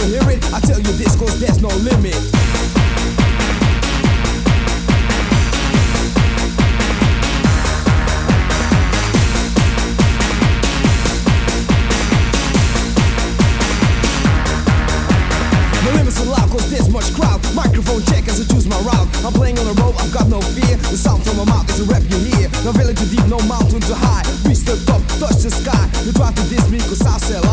hear it? I tell you this cause there's no limit. No limits allowed cause there's much crowd. Microphone check as I choose my route. I'm playing on the road, I've got no fear. The sound from my mouth is a rap you hear. No village too deep, no mountain too high. Reach the top, touch the sky. You try to diss me cause I sell